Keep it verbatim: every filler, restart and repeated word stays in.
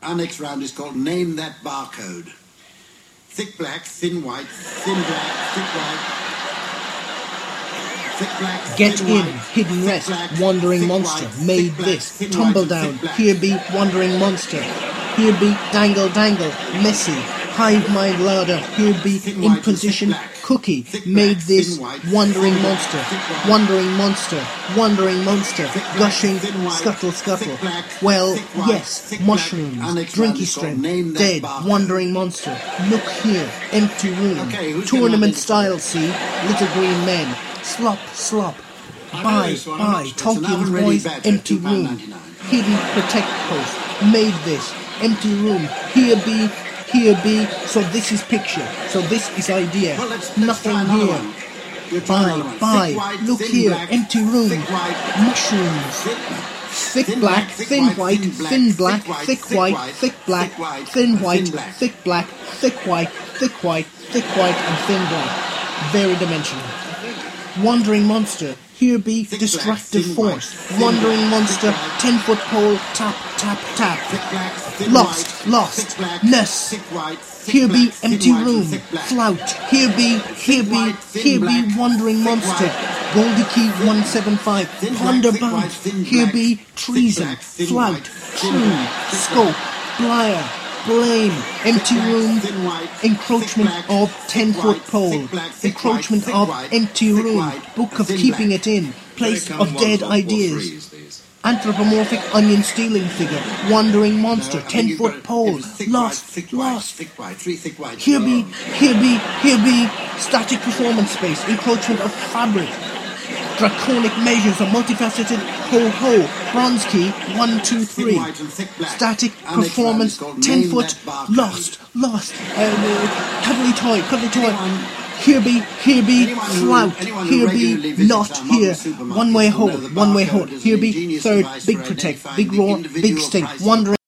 Our next round is called Name That Barcode. Thick black, thin white, thin black, thick white. Thick black, Get thin in, white, hidden thick rest, black, wandering thick monster, white, made thick black, this, thin tumble white, and down, thick black. here be wandering monster, here be dangle dangle, messy, hive mind larder, here be Thin in white and position, thick black. cookie, Thick made black, this, thin white, wandering thin black, monster, thick white. wandering monster, wandering monster, Thick black, gushing, thin white, scuttle scuttle, thick black, well, thick white, yes, thick black. mushrooms, Our next round drinky is called strength, Name That dead, Barcode. wandering monster, look here, empty room, Okay, who's gonna tournament identify style, it? see, little green men, slop, slop, I know buy, this one, I'm buy, not- it's an Tolkien's oven-ready boys, badger, empty two pound room, ninety-nine. hidden protect post, made this, empty room, here be, here be, so this is picture, so this is idea, Well, let's, let's nothing try another here, one. We'll try buy, another one. buy, Thick white, look thin here, black, empty room, thick white, mushrooms, thick, thick black, thin white, thin black, thick white, thick black, thin white, thick black, thick white, thick white, thick white, and thin black, very dimensional. Wandering monster, here be Thick distractive black, thin force, white, thin wandering black, monster, thick white. ten foot pole, tap, tap, tap, thick black, thin lost, white, lost, thick black, ness, thick white, thick here be black, thin empty white, and room, thick black. flout, here be, here be, white, thin here be black, wandering thick monster, white, Goldie Key one seven five, thin black, ponder thick bound, white, thin here black, be thick treason, black, thin flout, white, thin true, black, thick scope, blier, blame, empty black, room, thin white, encroachment thick black, of thick ten foot white, pole, thick black, thick encroachment white, thick of white, empty thick room, white, book and of thin keeping black. it in, place Very of common dead ones, or ideas. threes, these. Anthropomorphic onion stealing figure, wandering monster, No, I think ten you've got foot it. pole, It was thick lost, white, thick white, lost. thick white, three thick white. Here be, here be, here be, static performance space, encroachment of fabric, draconic measures, a multifaceted ho-ho, bronze key, one, two, Thin three, white and thick black. static Our next round performance, is called ten Name foot, That Barcode. lost, lost, uh, cuddly toy, cuddly toy, Anyone- here be, here be, Anyone who- flout, anyone who here regularly be, visits not our modern here, supermarket one way will hole, know the one way barcode hole, is here an be, ingenious third, device big for protect, identifying big the roar, big individual stink, price of wandering.